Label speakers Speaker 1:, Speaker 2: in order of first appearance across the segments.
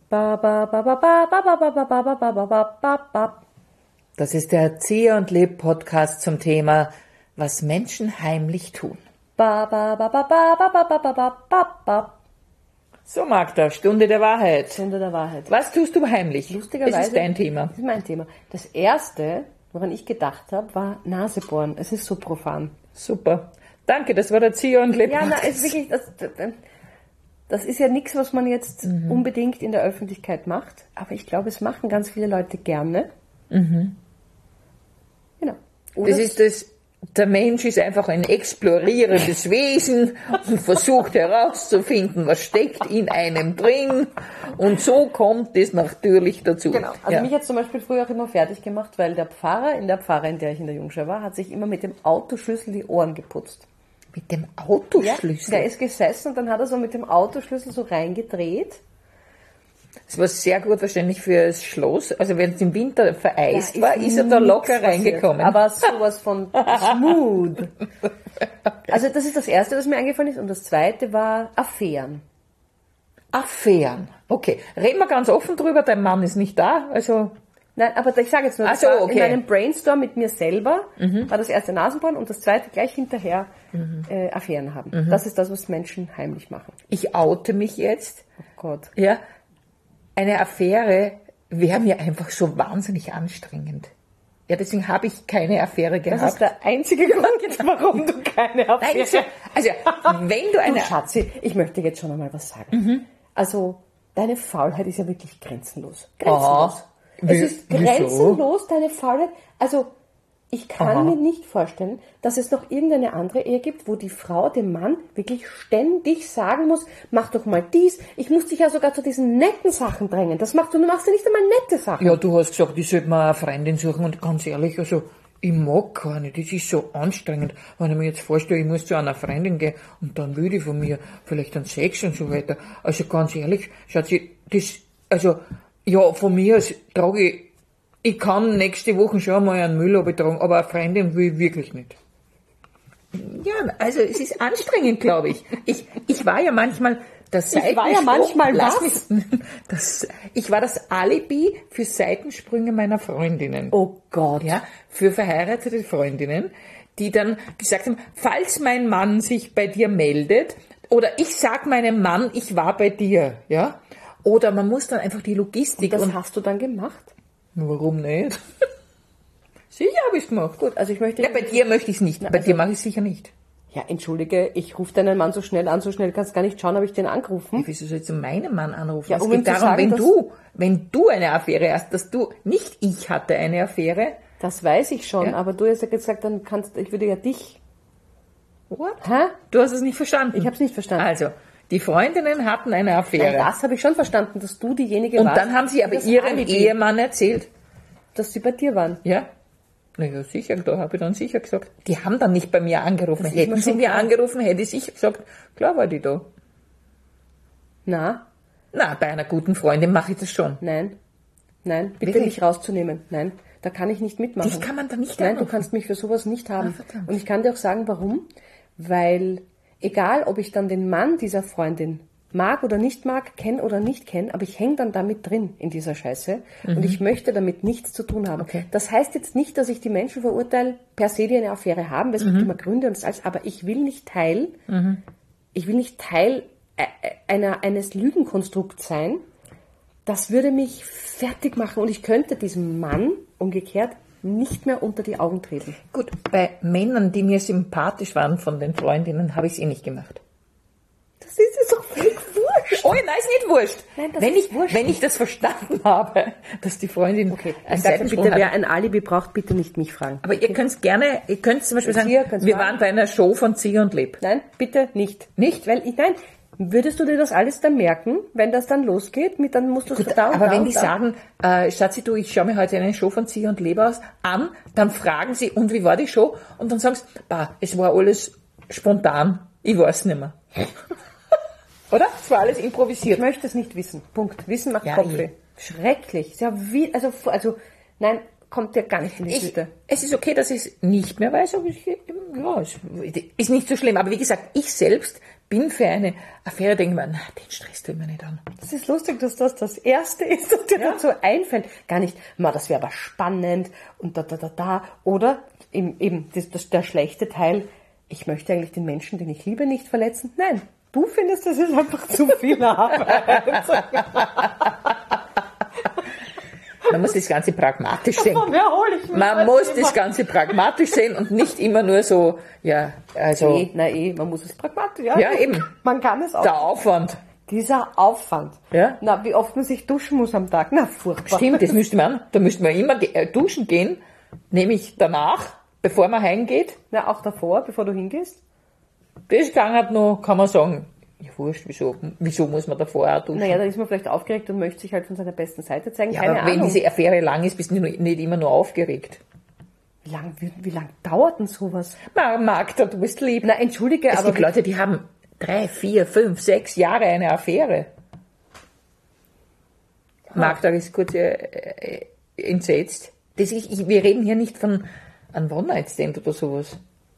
Speaker 1: Ba, ba, ba, ba, ba, ba, ba, ba, ba, ba, ba, ba, ba, ba, ba.
Speaker 2: Das ist der Erzieher und Leb Podcast zum Thema, was Menschen heimlich tun.
Speaker 1: Ba, ba, ba, ba, ba, ba, ba, ba, ba, ba, ba.
Speaker 2: So, Magda, Stunde der Wahrheit.
Speaker 1: Stunde der Wahrheit.
Speaker 2: Was tust du heimlich?
Speaker 1: Lustigerweise.
Speaker 2: Das ist dein Thema.
Speaker 1: Das ist mein Thema. Das erste, woran ich gedacht habe, war Nasebohren. Es ist so profan.
Speaker 2: Super. Danke, das war der Erzieher und Leb
Speaker 1: Ja,
Speaker 2: Podcast.
Speaker 1: ist wirklich, das ist ja nichts, was man jetzt unbedingt in der Öffentlichkeit macht. Aber ich glaube, es machen ganz viele Leute gerne. Genau. Oder
Speaker 2: Der Mensch ist einfach ein explorierendes Wesen und versucht herauszufinden, was steckt in einem drin. Und so kommt es natürlich dazu.
Speaker 1: Genau. Also mich hat zum Beispiel früher auch immer fertig gemacht, weil der Pfarrer, in der der ich in der Jungschau war, hat sich immer mit dem Autoschlüssel die Ohren geputzt.
Speaker 2: Mit dem Autoschlüssel?
Speaker 1: Ja, der ist gesessen und dann hat er so mit dem Autoschlüssel so reingedreht.
Speaker 2: Das war sehr gut wahrscheinlich für das Schloss. Also wenn es im Winter vereist war, ist er da locker reingekommen.
Speaker 1: Aber sowas von smooth. Also das ist das Erste, was mir eingefallen ist. Und das Zweite war Affären.
Speaker 2: Affären. Okay. Reden wir ganz offen drüber, dein Mann ist nicht da. Also
Speaker 1: nein, aber ich sage jetzt nur, das war in meinem Brainstorm mit mir selber, war das erste Nasenbohren und das zweite gleich hinterher Affären haben. Das ist das, was Menschen heimlich machen.
Speaker 2: Ich oute mich jetzt.
Speaker 1: Oh Gott.
Speaker 2: Ja. Eine Affäre wäre mir einfach so wahnsinnig anstrengend. Ja, deswegen habe ich keine Affäre gehabt.
Speaker 1: Das ist der einzige Grund, warum du keine Affäre hast.
Speaker 2: Also, wenn du eine...
Speaker 1: Schatzi, ich möchte jetzt schon einmal was sagen. Also, deine Faulheit ist ja wirklich grenzenlos. Grenzenlos. Es ist grenzenlos, deine Faulheit. Also, ich kann mir nicht vorstellen, dass es noch irgendeine andere Ehe gibt, wo die Frau dem Mann wirklich ständig sagen muss, mach doch mal dies. Ich muss dich ja sogar zu diesen netten Sachen drängen. Du machst ja nicht einmal nette Sachen.
Speaker 2: Ja, du hast gesagt, ich sollte mir eine Freundin suchen und ganz ehrlich, also ich mag keine, das ist so anstrengend. Wenn ich mir jetzt vorstelle, ich muss zu einer Freundin gehen und dann will die von mir vielleicht einen Sex und so weiter. Also ganz ehrlich, Schatzi, ja, von mir aus trage ich kann nächste Woche schon mal einen Müll betragen, aber eine Freundin will ich wirklich nicht. Ja, also es ist anstrengend, glaube ich. Ich war ja manchmal das Ich war das Alibi für Seitensprünge meiner Freundinnen.
Speaker 1: Oh Gott.
Speaker 2: Ja, für verheiratete Freundinnen, die dann gesagt haben, falls mein Mann sich bei dir meldet, oder ich sag meinem Mann, ich war bei dir, ja, oder man muss dann einfach die Logistik.
Speaker 1: Und das hast du dann gemacht?
Speaker 2: Warum nicht? Sicher habe ich es gemacht.
Speaker 1: Gut, also ich möchte...
Speaker 2: Ja, bei dir möchte ich es nicht. Bei dir mache ich es sicher nicht.
Speaker 1: Ja, entschuldige, ich rufe deinen Mann so schnell an, so schnell kannst du gar nicht schauen, habe ich den angerufen.
Speaker 2: Wieso sollst du meinen Mann anrufen?
Speaker 1: Ja,
Speaker 2: es geht darum, wenn du eine Affäre hast, dass du, nicht ich hatte eine Affäre.
Speaker 1: Das weiß ich schon, aber du hast ja gesagt, ich würde ja dich...
Speaker 2: What? Hä? Du hast es nicht verstanden.
Speaker 1: Ich habe es nicht verstanden.
Speaker 2: Also, die Freundinnen hatten eine Affäre.
Speaker 1: Ja, das habe ich schon verstanden, dass du diejenige warst.
Speaker 2: Und dann haben sie aber ihrem Ehemann erzählt.
Speaker 1: Dass sie bei dir waren.
Speaker 2: Ja. Naja, sicher, da habe ich dann sicher gesagt. Die haben dann nicht bei mir angerufen. Hätten sie mir angerufen, hätte ich sicher gesagt, klar war die da.
Speaker 1: Na,
Speaker 2: bei einer guten Freundin mache ich das schon.
Speaker 1: Nein, bitte mich rauszunehmen. Nein, da kann ich nicht mitmachen.
Speaker 2: Dich kann man da nicht
Speaker 1: Nein,
Speaker 2: anrufen.
Speaker 1: du kannst mich für sowas nicht haben.
Speaker 2: Verdammt.
Speaker 1: Und ich kann dir auch sagen, warum. Weil, egal ob ich dann den Mann dieser Freundin mag oder nicht mag, kenne oder nicht kenne, aber ich hänge dann damit drin in dieser Scheiße und ich möchte damit nichts zu tun haben. Okay. Das heißt jetzt nicht, dass ich die Menschen verurteile, per se, die eine Affäre haben, es gibt immer Gründe und das alles, aber ich will nicht Teil eines Lügenkonstrukts sein. Das würde mich fertig machen und ich könnte diesem Mann umgekehrt nicht mehr unter die Augen treten.
Speaker 2: Gut, bei Männern, die mir sympathisch waren von den Freundinnen, habe ich es nicht gemacht.
Speaker 1: Das ist jetzt doch völlig wurscht.
Speaker 2: Oh, nein, ist nicht wurscht.
Speaker 1: Nein, das ist wurscht.
Speaker 2: Wenn ich das verstanden habe, dass die Freundin...
Speaker 1: Okay, ich sage bitte, wer ein Alibi braucht, bitte nicht mich fragen.
Speaker 2: Aber ihr könnt zum Beispiel sagen, wir waren bei einer Show von Zieh und Leb.
Speaker 1: Nein, bitte nicht.
Speaker 2: Nicht?
Speaker 1: Nein, würdest du dir das alles dann merken, wenn das dann losgeht? Dann musst du es da und
Speaker 2: aber
Speaker 1: da
Speaker 2: wenn
Speaker 1: und
Speaker 2: die
Speaker 1: da.
Speaker 2: sagen, Schatzi, du, ich schaue mir heute eine Show von Zieh und Leb an, dann fragen sie, und wie war die Show? Und dann sagst du, es war alles spontan, ich weiß nicht mehr. Oder? Es war alles improvisiert.
Speaker 1: Ich möchte es nicht wissen. Punkt. Wissen macht Kopfweh. Schrecklich. Ist ja also, nein, kommt ja gar nicht in die Tüte.
Speaker 2: Es ist okay, dass ich es nicht mehr weiß, aber ist nicht so schlimm. Aber wie gesagt, ich selbst bin für eine Affäre, denke ich mir, na, den Stress tue ich mir nicht an.
Speaker 1: Das ist lustig, dass das das Erste ist, das dir dazu einfällt. Gar nicht, das wäre aber spannend und da. Oder eben der schlechte Teil, ich möchte eigentlich den Menschen, den ich liebe, nicht verletzen. Nein, du findest, das ist einfach zu viel Arbeit.
Speaker 2: Man muss das Ganze pragmatisch sehen. Man muss das Ganze pragmatisch sehen und nicht immer nur so, ja, also.
Speaker 1: Man muss es pragmatisch,
Speaker 2: Ja, eben.
Speaker 1: Man kann es auch.
Speaker 2: Der Aufwand.
Speaker 1: Dieser Aufwand.
Speaker 2: Ja.
Speaker 1: Wie oft man sich duschen muss am Tag. Furchtbar.
Speaker 2: Stimmt, da müsste man immer duschen gehen, nämlich danach, bevor man heimgeht.
Speaker 1: Auch davor, bevor du hingehst.
Speaker 2: Das kann man sagen, ja wurscht, wieso muss man davor auch duschen?
Speaker 1: Da ist man vielleicht aufgeregt und möchte sich halt von seiner besten Seite zeigen.
Speaker 2: Ja,
Speaker 1: Keine
Speaker 2: aber wenn
Speaker 1: Ahnung.
Speaker 2: diese Affäre lang ist, bist du nicht immer nur aufgeregt.
Speaker 1: Wie lang dauert denn sowas?
Speaker 2: Magda, du bist lieb.
Speaker 1: Entschuldige,
Speaker 2: Es
Speaker 1: aber...
Speaker 2: gibt Leute, die haben 3, 4, 5, 6 Jahre eine Affäre. Magda ist kurz entsetzt. Wir reden hier nicht von einem One-Night-Stand oder sowas.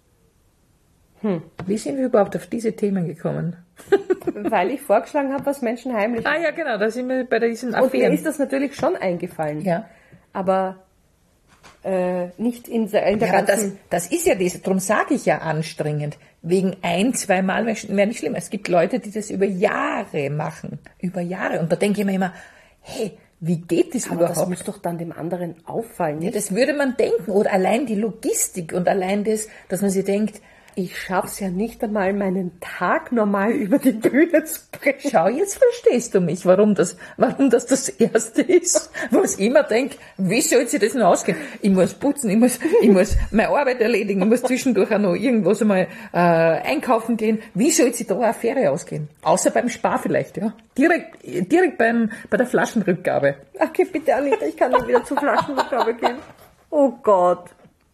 Speaker 2: Wie sind wir überhaupt auf diese Themen gekommen?
Speaker 1: Weil ich vorgeschlagen habe, was Menschen heimlich...
Speaker 2: Ja, genau, da sind wir bei diesen
Speaker 1: Und
Speaker 2: Affären.
Speaker 1: mir ist das natürlich schon eingefallen.
Speaker 2: Ja.
Speaker 1: Aber nicht in der ganzen...
Speaker 2: Das ist ja das, darum sage ich ja anstrengend. Wegen 1, 2 Mal wäre nicht schlimm. Es gibt Leute, die das über Jahre machen. Über Jahre. Und da denke ich mir immer, hey, wie geht das überhaupt?
Speaker 1: Das muss doch dann dem anderen auffallen.
Speaker 2: Ja, das würde man denken. Oder allein die Logistik und allein das, dass man sich denkt,
Speaker 1: ich schaff's ja nicht einmal, meinen Tag normal über die Bühne zu bringen.
Speaker 2: Schau, jetzt verstehst du mich, warum das Erste ist, wo ich immer denke, wie soll sich das denn ausgehen? Ich muss putzen, ich muss meine Arbeit erledigen, ich muss zwischendurch auch noch irgendwas einmal einkaufen gehen. Wie soll sich da eine Affäre ausgehen? Außer beim Spar vielleicht, ja. Direkt bei der Flaschenrückgabe.
Speaker 1: Okay, bitte Anita, ich kann nicht wieder zur Flaschenrückgabe gehen. Oh Gott.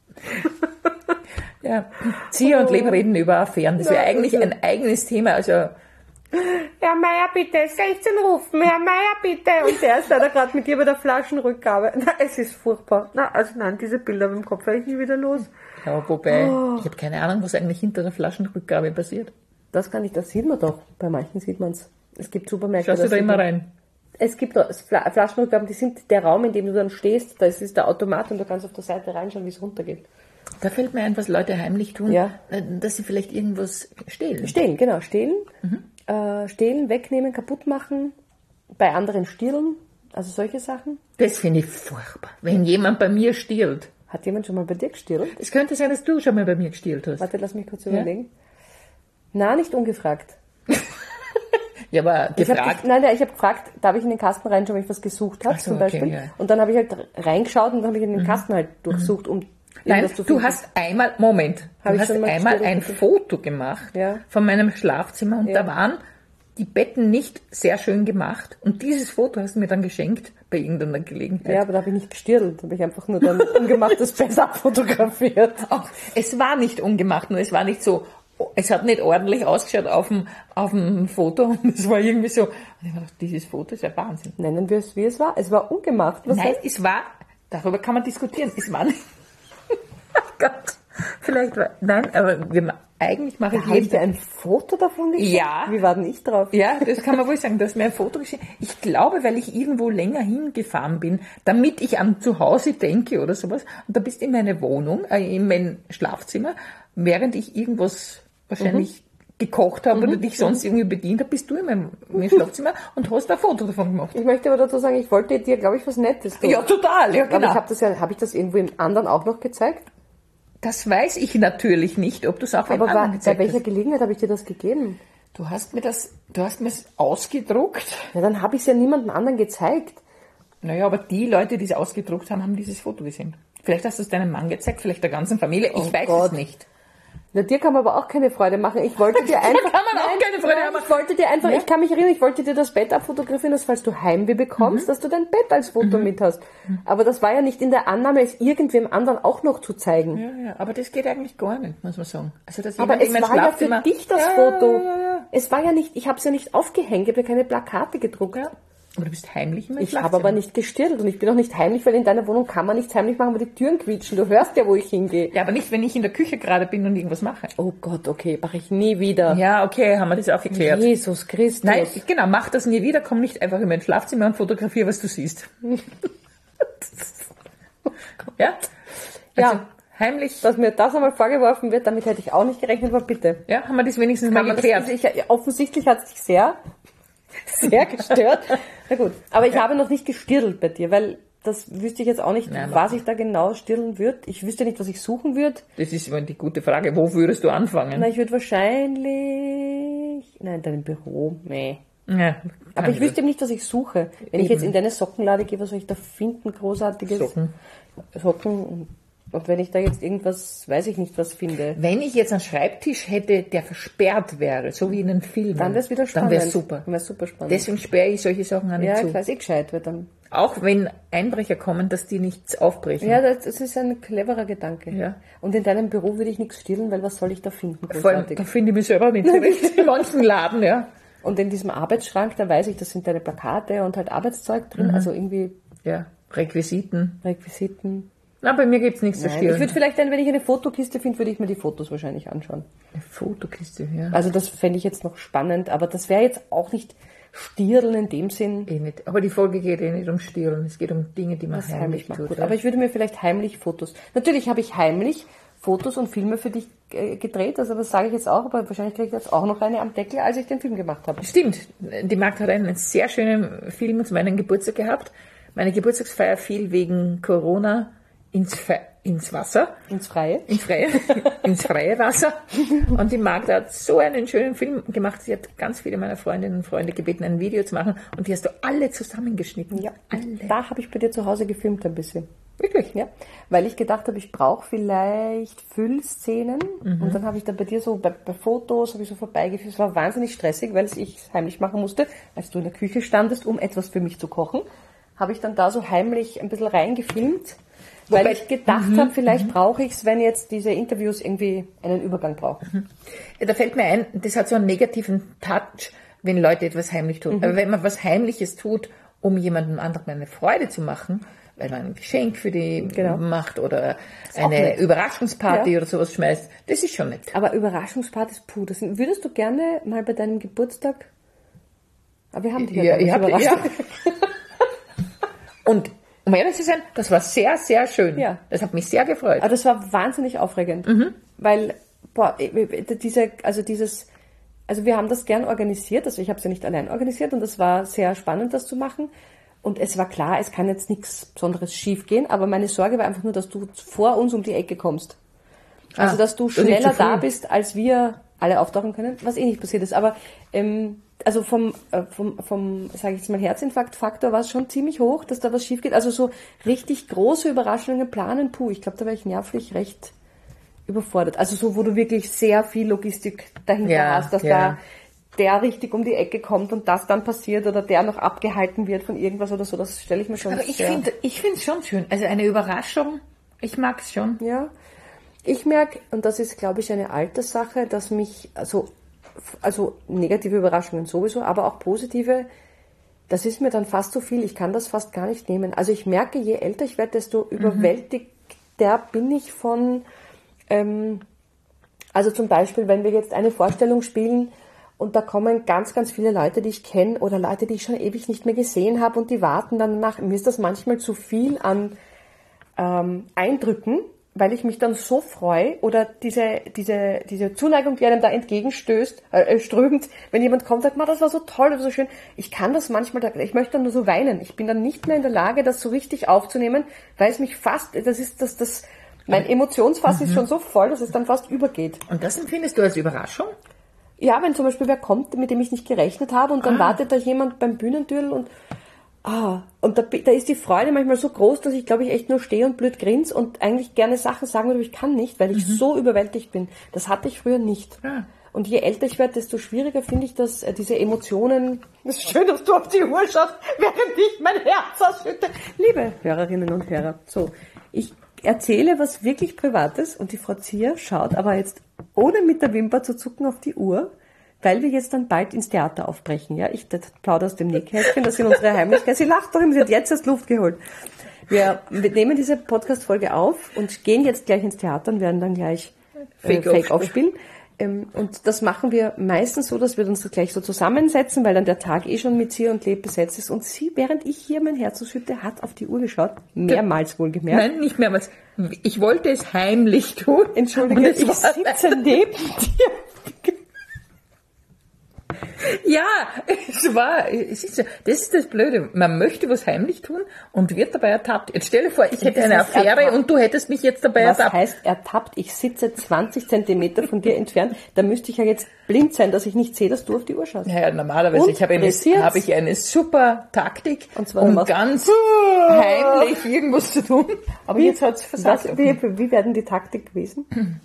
Speaker 2: Ja, Zieher und Leben reden über Affären. Das wäre eigentlich ein eigenes Thema. Also
Speaker 1: Herr Meier, bitte, 16 rufen. Herr Meier, bitte. Und der ist leider gerade mit dir bei der Flaschenrückgabe. Es ist furchtbar. Nein, diese Bilder im Kopf werde ich nie wieder los.
Speaker 2: Ja, wobei, ich habe keine Ahnung, was eigentlich hinter der Flaschenrückgabe passiert.
Speaker 1: Das sieht man doch. Bei manchen sieht man es. Es gibt Supermärkte.
Speaker 2: Schaust du da immer rein?
Speaker 1: Es gibt Flaschenrückgaben, die sind der Raum, in dem du dann stehst, da ist der Automat und du kannst auf der Seite reinschauen, wie es runtergeht.
Speaker 2: Da fällt mir ein, was Leute heimlich tun, dass sie vielleicht irgendwas stehlen.
Speaker 1: Stehlen. Stehlen, wegnehmen, kaputt machen, bei anderen stehlen, also solche Sachen.
Speaker 2: Das finde ich furchtbar, wenn jemand bei mir stiehlt.
Speaker 1: Hat jemand schon mal bei dir gestiehlt?
Speaker 2: Es könnte sein, dass du schon mal bei mir gestiehlt hast.
Speaker 1: Warte, lass mich kurz überlegen. Na, nicht ungefragt.
Speaker 2: Ja, aber gefragt.
Speaker 1: Ich habe gefragt, darf ich in den Kasten reinschauen, wenn ich was gesucht habe, zum Beispiel.
Speaker 2: Okay, ja.
Speaker 1: Und dann habe ich halt reingeschaut und dann habe ich in den Kasten halt durchsucht, um
Speaker 2: Nein, du hast einmal ein Foto gemacht von meinem Schlafzimmer und da waren die Betten nicht sehr schön gemacht und dieses Foto hast du mir dann geschenkt bei irgendeiner Gelegenheit.
Speaker 1: Ja, aber da habe ich nicht gestirdelt, da habe ich einfach nur dann ungemachtes Bett abfotografiert.
Speaker 2: Es war nicht ungemacht, nur es war nicht so, es hat nicht ordentlich ausgeschaut auf dem Foto und es war irgendwie so, und ich dachte, dieses Foto ist ja Wahnsinn.
Speaker 1: Nennen wir es, wie es war. Es war ungemacht.
Speaker 2: Darüber kann man diskutieren, es war nicht. Oh Gott, aber eigentlich mache ich
Speaker 1: Habe ich dir ein Foto davon geschickt?
Speaker 2: Ja.
Speaker 1: Wie war denn ich drauf?
Speaker 2: Ja, das kann man wohl sagen, du hast mir ein Foto geschickt. Ich glaube, weil ich irgendwo länger hingefahren bin, damit ich an zu Hause denke oder sowas. Und da bist du in meine Wohnung, in mein Schlafzimmer, während ich irgendwas wahrscheinlich gekocht habe oder dich sonst irgendwie bedient habe, bist du in meinem Schlafzimmer und hast ein Foto davon gemacht.
Speaker 1: Ich möchte aber dazu sagen, ich wollte dir, glaube ich, was Nettes tun.
Speaker 2: Ja, total, ja, genau.
Speaker 1: Aber habe ich das irgendwo im anderen auch noch gezeigt?
Speaker 2: Das weiß ich natürlich nicht, ob du es auch im anderen gezeigt hast.
Speaker 1: Bei welcher Gelegenheit habe ich dir das gegeben?
Speaker 2: Du hast mir es ausgedruckt.
Speaker 1: Ja, dann habe ich es ja niemandem anderen gezeigt.
Speaker 2: Naja, aber die Leute, die es ausgedruckt haben, haben dieses Foto gesehen. Vielleicht hast du es deinem Mann gezeigt, vielleicht der ganzen Familie. Ich weiß es nicht.
Speaker 1: Na, dir kann man aber auch keine Freude machen. Ich wollte dir einfach... Ich kann mich erinnern, ich wollte dir das Bett abfotografieren, dass falls du Heimweh bekommst, dass du dein Bett als Foto mit hast. Aber das war ja nicht in der Annahme, es irgendwem anderen auch noch zu zeigen.
Speaker 2: Ja, aber das geht eigentlich gar nicht, muss man sagen. Also,
Speaker 1: aber es war ja für dich das Foto. Ja. Es war ja nicht, ich habe es ja nicht aufgehängt, ich habe ja keine Plakate gedruckt.
Speaker 2: Ja. Aber du bist heimlich im
Speaker 1: Ich habe aber nicht gestirrt und ich bin auch nicht heimlich, weil in deiner Wohnung kann man nichts heimlich machen, weil die Türen quietschen. Du hörst ja, wo ich hingehe.
Speaker 2: Ja, aber nicht, wenn ich in der Küche gerade bin und irgendwas mache.
Speaker 1: Oh Gott, okay, mache ich nie wieder.
Speaker 2: Ja, okay, haben wir das auch geklärt.
Speaker 1: Jesus Christus.
Speaker 2: Nein, genau, mach das nie wieder, komm nicht einfach in mein Schlafzimmer und fotografiere, was du siehst. Ja? Also,
Speaker 1: Ja.
Speaker 2: heimlich.
Speaker 1: Dass mir das einmal vorgeworfen wird, damit hätte ich auch nicht gerechnet, aber bitte.
Speaker 2: Ja, haben wir das wenigstens mal geklärt.
Speaker 1: Offensichtlich hat es dich sehr gestört. Na gut, aber ich habe noch nicht gestirlt bei dir, weil das wüsste ich jetzt auch nicht, was ich da genau stirlen würde. Ich wüsste nicht, was ich suchen würde.
Speaker 2: Das ist immer die gute Frage. Wo würdest du anfangen?
Speaker 1: Na, ich würde wahrscheinlich... Nein, in deinem Büro. Nee.
Speaker 2: Ja,
Speaker 1: Aber ich wüsste nicht, was ich suche. Wenn ich jetzt in deine Sockenlade gehe, was soll ich da finden? Großartiges. Socken. Und wenn ich da jetzt irgendwas, weiß ich nicht, was finde.
Speaker 2: Wenn ich jetzt einen Schreibtisch hätte, der versperrt wäre, so wie in einem Film,
Speaker 1: dann wäre es wieder spannend.
Speaker 2: Dann wäre es super.
Speaker 1: Dann wär's super spannend.
Speaker 2: Deswegen sperre ich solche Sachen auch nicht zu.
Speaker 1: Ja, klar, ist gescheit, weil dann...
Speaker 2: Auch wenn Einbrecher kommen, dass die nichts aufbrechen.
Speaker 1: Ja, das ist ein cleverer Gedanke.
Speaker 2: Ja.
Speaker 1: Und in deinem Büro würde ich nichts stehlen, weil was soll ich da finden?
Speaker 2: Vor allem, da finde ich mich selber nicht zurecht. In manchen Laden, ja.
Speaker 1: Und in diesem Arbeitsschrank, da weiß ich, das sind deine Plakate und halt Arbeitszeug drin, also irgendwie...
Speaker 2: Ja, Requisiten.
Speaker 1: Na,
Speaker 2: bei mir gibt's nichts zu stehlen.
Speaker 1: Ich würde vielleicht dann, wenn ich eine Fotokiste finde, würde ich mir die Fotos wahrscheinlich anschauen.
Speaker 2: Eine Fotokiste, ja.
Speaker 1: Also das fände ich jetzt noch spannend, aber das wäre jetzt auch nicht Stirlen in dem Sinn.
Speaker 2: Eh nicht. Aber die Folge geht eh nicht um Stirlen, es geht um Dinge, die man heimlich tut.
Speaker 1: Gut, aber ich würde mir vielleicht heimlich Fotos... Natürlich habe ich heimlich Fotos und Filme für dich gedreht, also das sage ich jetzt auch, aber wahrscheinlich kriege ich jetzt auch noch eine am Deckel, als ich den Film gemacht habe.
Speaker 2: Stimmt, die Magd hat einen sehr schönen Film zu meinem Geburtstag gehabt. Meine Geburtstagsfeier fiel wegen Corona ins Wasser.
Speaker 1: Ins Freie.
Speaker 2: Ins freie Wasser. Und die Magda hat so einen schönen Film gemacht. Sie hat ganz viele meiner Freundinnen und Freunde gebeten, ein Video zu machen. Und die hast du alle zusammengeschnitten.
Speaker 1: Ja,
Speaker 2: alle.
Speaker 1: Da habe ich bei dir zu Hause gefilmt ein bisschen.
Speaker 2: Wirklich?
Speaker 1: Ja, weil ich gedacht habe, ich brauche vielleicht Füllszenen. Und dann habe ich da bei dir so, bei Fotos, habe ich so vorbeigeführt. Es war wahnsinnig stressig, weil ich es heimlich machen musste. Als du in der Küche standest, um etwas für mich zu kochen, habe ich dann da so heimlich ein bisschen reingefilmt. Weil ich gedacht habe, vielleicht brauche ich es, wenn jetzt diese Interviews irgendwie einen Übergang brauchen.
Speaker 2: Da fällt mir ein, das hat so einen negativen Touch, wenn Leute etwas heimlich tun. Aber wenn man was Heimliches tut, um jemandem anderen eine Freude zu machen, weil man ein Geschenk für die macht oder eine Überraschungsparty oder sowas schmeißt, das ist schon nett.
Speaker 1: Aber Überraschungspartys, würdest du gerne mal bei deinem Geburtstag... Aber wir haben dich ja überrascht. Ja.
Speaker 2: Und um ehrlich zu sein, das war sehr, sehr schön.
Speaker 1: Ja.
Speaker 2: Das hat mich sehr gefreut.
Speaker 1: Aber das war wahnsinnig aufregend. Weil, wir haben das gern organisiert, also ich habe es ja nicht allein organisiert und es war sehr spannend, das zu machen. Und es war klar, es kann jetzt nichts Besonderes schief gehen, aber meine Sorge war einfach nur, dass du vor uns um die Ecke kommst. Also, dass du schneller da bist, als wir alle auftauchen können, was eh nicht passiert ist. Aber also vom sage ich jetzt mal, Herzinfarktfaktor war es schon ziemlich hoch, dass da was schief geht. Also so richtig große Überraschungen planen, ich glaube, da wäre ich nervlich recht überfordert. Also so, wo du wirklich sehr viel Logistik dahinter hast, dass da der richtig um die Ecke kommt und das dann passiert oder der noch abgehalten wird von irgendwas oder so, das stelle ich mir schon
Speaker 2: Aber ich finde es schon schön. Also eine Überraschung, ich mag es schon.
Speaker 1: Ja, ich merke, und das ist, glaube ich, eine Alterssache, dass mich, also negative Überraschungen sowieso, aber auch positive, das ist mir dann fast zu viel. Ich kann das fast gar nicht nehmen. Also ich merke, je älter ich werde, desto überwältigter bin ich von, also zum Beispiel, wenn wir jetzt eine Vorstellung spielen und da kommen ganz, ganz viele Leute, die ich kenne oder Leute, die ich schon ewig nicht mehr gesehen habe und die warten dann nach, mir ist das manchmal zu viel an Eindrücken, weil ich mich dann so freue oder diese Zuneigung, die einem da entgegenstößt, strömt, wenn jemand kommt und sagt, das war so toll, das war so schön. Ich kann das manchmal, ich möchte dann nur so weinen. Ich bin dann nicht mehr in der Lage, das so richtig aufzunehmen, weil es mich fast, mein Emotionsfass ist schon so voll, dass es dann fast übergeht.
Speaker 2: Und das empfindest du als Überraschung?
Speaker 1: Ja, wenn zum Beispiel wer kommt, mit dem ich nicht gerechnet habe und dann wartet da jemand beim Bühnentürl und da ist die Freude manchmal so groß, dass ich, glaube ich, echt nur stehe und blöd grinse und eigentlich gerne Sachen sagen würde, aber ich kann nicht, weil ich so überwältigt bin. Das hatte ich früher nicht. Ja. Und je älter ich werde, desto schwieriger finde ich, dass diese Emotionen... Es ist schön, dass du auf die Uhr schaust, während ich mein Herz ausschütte. Liebe Hörerinnen und Hörer, so, ich erzähle was wirklich Privates und die Frau Zier schaut aber jetzt, ohne mit der Wimper zu zucken, auf die Uhr. weil wir jetzt dann bald ins Theater aufbrechen. Ja, ich plaudere aus dem Nähkästchen, das sind unsere Heimlichkeiten. Sie lacht doch immer, sie hat jetzt erst Luft geholt. Wir nehmen diese Podcast-Folge auf und gehen jetzt gleich ins Theater und werden dann gleich Fake aufspielen. Und das machen wir meistens so, dass wir uns gleich so zusammensetzen, weil dann der Tag schon mit Sie und Leb besetzt ist. Und sie, während ich hier mein Herz ausschütte, hat auf die Uhr geschaut. Mehrmals wohlgemerkt.
Speaker 2: Nein, nicht mehrmals. Ich wollte es heimlich tun.
Speaker 1: Entschuldige, ich sitze neben dir.
Speaker 2: Ja, das ist das Blöde. Man möchte was heimlich tun und wird dabei ertappt. Jetzt stell dir vor, ich hätte eine Affäre und du hättest mich jetzt dabei ertappt.
Speaker 1: Was heißt ertappt? Ich sitze 20 Zentimeter von dir entfernt. Da müsste ich ja jetzt blind sein, dass ich nicht sehe, dass du auf die Uhr schaust.
Speaker 2: Ja, normalerweise habe ich eine super Taktik,
Speaker 1: und zwar
Speaker 2: um ganz heimlich irgendwas zu tun. Aber jetzt hat es versagt.
Speaker 1: Wie werden die Taktik gewesen?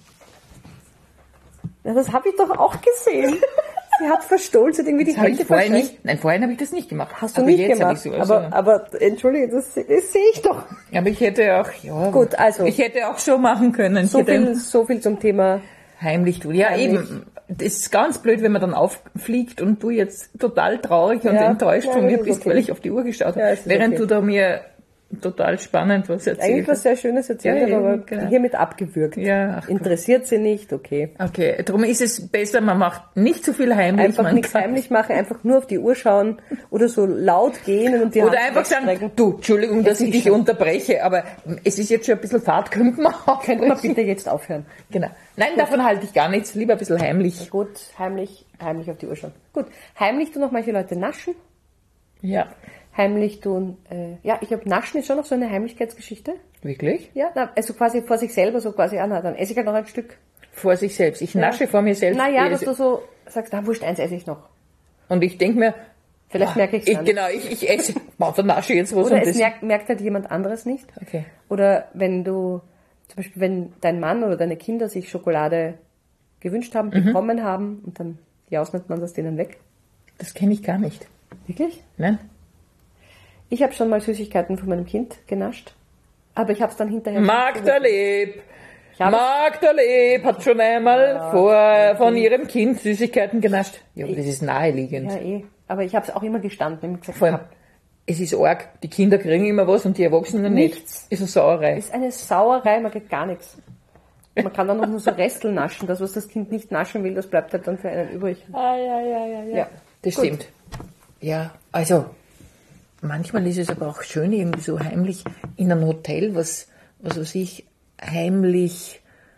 Speaker 1: Ja, das habe ich doch auch gesehen. Sie hat verstohlen, sie hat irgendwie die Hände verschränkt.
Speaker 2: Nein, vorhin habe ich das nicht gemacht.
Speaker 1: Hast du nicht gemacht? Aber entschuldige, das sehe ich doch.
Speaker 2: Aber ich hätte auch,
Speaker 1: gut, also.
Speaker 2: Ich hätte auch so machen können.
Speaker 1: So viel zum Thema
Speaker 2: heimlich tun. Ja, heimlich. Eben. Das ist ganz blöd, wenn man dann auffliegt und du jetzt total traurig und enttäuscht von mir bist, weil ich auf die Uhr geschaut habe. Während du da mir total spannend was erzählt.
Speaker 1: Eigentlich was sehr Schönes erzählt, aber hiermit abgewürgt.
Speaker 2: Ja,
Speaker 1: interessiert sie nicht, okay.
Speaker 2: Okay, darum ist es besser, man macht nicht zu viel heimlich.
Speaker 1: Einfach nichts heimlich machen, einfach nur auf die Uhr schauen oder so laut gehen und die
Speaker 2: Hand einfach sagen, du, Entschuldigung, dass ich dich unterbreche, aber es ist jetzt schon ein bisschen Fahrt, könnte man
Speaker 1: bitte jetzt aufhören.
Speaker 2: Genau. Nein, gut. Davon halte ich gar nichts, lieber ein bisschen heimlich.
Speaker 1: Gut, heimlich auf die Uhr schauen. Gut, heimlich tun noch manche Leute naschen.
Speaker 2: Ja.
Speaker 1: Heimlich tun, ich glaube, Naschen ist schon noch so eine Heimlichkeitsgeschichte.
Speaker 2: Wirklich?
Speaker 1: Ja, also quasi vor sich selber, so quasi, dann esse ich halt noch ein Stück.
Speaker 2: Vor sich selbst. Ich nasche vor mir selbst.
Speaker 1: Naja, dass du so sagst, wurscht, eins esse ich noch.
Speaker 2: Und ich denke mir,
Speaker 1: vielleicht merke ich es dann.
Speaker 2: Genau, ich esse, dann nasche jetzt was.
Speaker 1: Oder es merkt halt jemand anderes nicht.
Speaker 2: Okay.
Speaker 1: Oder wenn du, zum Beispiel, wenn dein Mann oder deine Kinder sich Schokolade gewünscht haben, bekommen haben, und dann jausnet man das denen weg.
Speaker 2: Das kenne ich gar nicht.
Speaker 1: Wirklich?
Speaker 2: Nein.
Speaker 1: Ich habe schon mal Süßigkeiten von meinem Kind genascht, aber ich habe es dann hinterher...
Speaker 2: Magda Leb hat schon einmal von ihrem Kind Süßigkeiten genascht. Ja, aber das ist naheliegend.
Speaker 1: Ja, aber ich habe es auch immer gestanden.
Speaker 2: Vor allem, es ist arg, die Kinder kriegen immer was und die Erwachsenen
Speaker 1: nichts.
Speaker 2: Ist eine Sauerei.
Speaker 1: Ist eine Sauerei, man kriegt gar nichts. Man kann dann noch nur so Restel naschen. Das, was das Kind nicht naschen will, das bleibt halt dann für einen übrig.
Speaker 2: Ja, das
Speaker 1: gut.
Speaker 2: Stimmt. Ja, also... Manchmal ist es aber auch schön, irgendwie so heimlich in einem Hotel, was weiß ich, heimlich,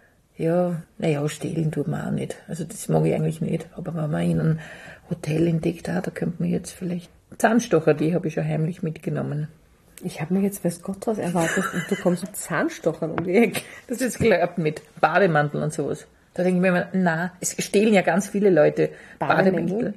Speaker 2: stehlen tut man auch nicht. Also das mag ich eigentlich nicht. Aber wenn man in einem Hotel entdeckt, da könnte man jetzt vielleicht Zahnstocher, die habe ich schon heimlich mitgenommen.
Speaker 1: Ich habe mir jetzt, weiß Gott, was erwartet und du kommst mit Zahnstochern um die Ecke.
Speaker 2: Das ist jetzt geklappt mit Bademantel und sowas. Da denke ich mir immer, es stehlen ja ganz viele Leute Bademantel.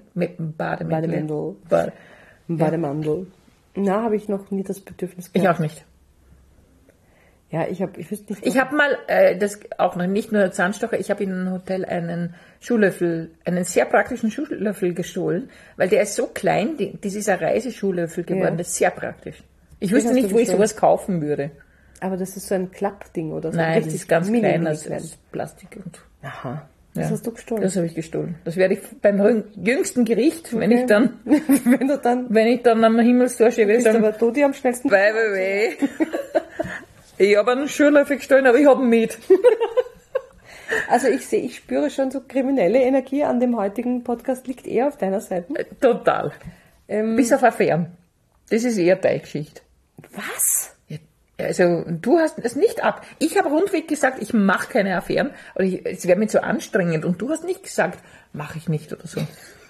Speaker 1: Bademantel. Na, habe ich noch nie das Bedürfnis gehabt.
Speaker 2: Ich auch nicht.
Speaker 1: Ja, ich wüsste nicht.
Speaker 2: Ich habe mal, das auch noch nicht nur Zahnstocher, ich habe in einem Hotel einen sehr praktischen Schuhlöffel gestohlen, weil der ist so klein, das ist ein Reiseschuhlöffel geworden, das ist sehr praktisch. Ich wüsste nicht, wo ich sowas kaufen würde.
Speaker 1: Aber das ist so ein Klappding oder so?
Speaker 2: Nein, das ist ganz klein, als Plastik.
Speaker 1: Aha. Das hast du gestohlen?
Speaker 2: Das habe ich gestohlen. Das werde ich beim jüngsten Gericht, wenn ich dann am Himmelstor stehe, werde ich sagen,
Speaker 1: aber du die am schnellsten.
Speaker 2: Ich habe einen Schuhlöffel gestohlen, aber ich habe ihn mit.
Speaker 1: Also ich spüre schon so kriminelle Energie an dem heutigen Podcast, liegt eher auf deiner Seite.
Speaker 2: Total. Bis auf Affären. Das ist eher deine Geschichte.
Speaker 1: Was?
Speaker 2: Also du hast es nicht ab. Ich habe rundweg gesagt, ich mache keine Affären, oder es wäre mir zu anstrengend. Und du hast nicht gesagt, mache ich nicht oder so.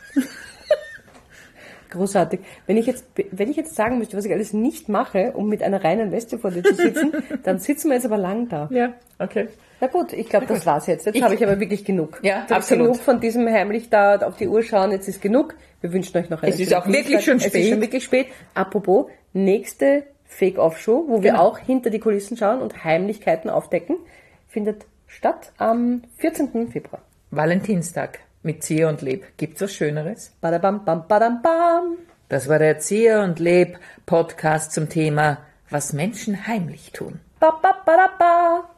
Speaker 1: Großartig. Wenn ich jetzt sagen müsste, was ich alles nicht mache, um mit einer reinen Weste vor dir zu sitzen, dann sitzen wir jetzt aber lang da.
Speaker 2: Ja, okay.
Speaker 1: Na gut, ich glaube, das war's jetzt. Jetzt habe ich aber wirklich genug.
Speaker 2: Ja, absolut.
Speaker 1: Genug von diesem heimlich da auf die Uhr schauen. Jetzt ist genug. Wir wünschen euch noch eine
Speaker 2: Es ist auch wirklich schon spät.
Speaker 1: Es ist schon wirklich spät. Apropos, nächste Fake-Off-Show, wo wir auch hinter die Kulissen schauen und Heimlichkeiten aufdecken, findet statt am 14. Februar.
Speaker 2: Valentinstag mit Zier und Leb. Gibt's was Schöneres?
Speaker 1: Badabam, bam, badam, bam.
Speaker 2: Das war der Zier und Leb Podcast zum Thema, was Menschen heimlich tun.
Speaker 1: Ba, ba, ba, da, ba.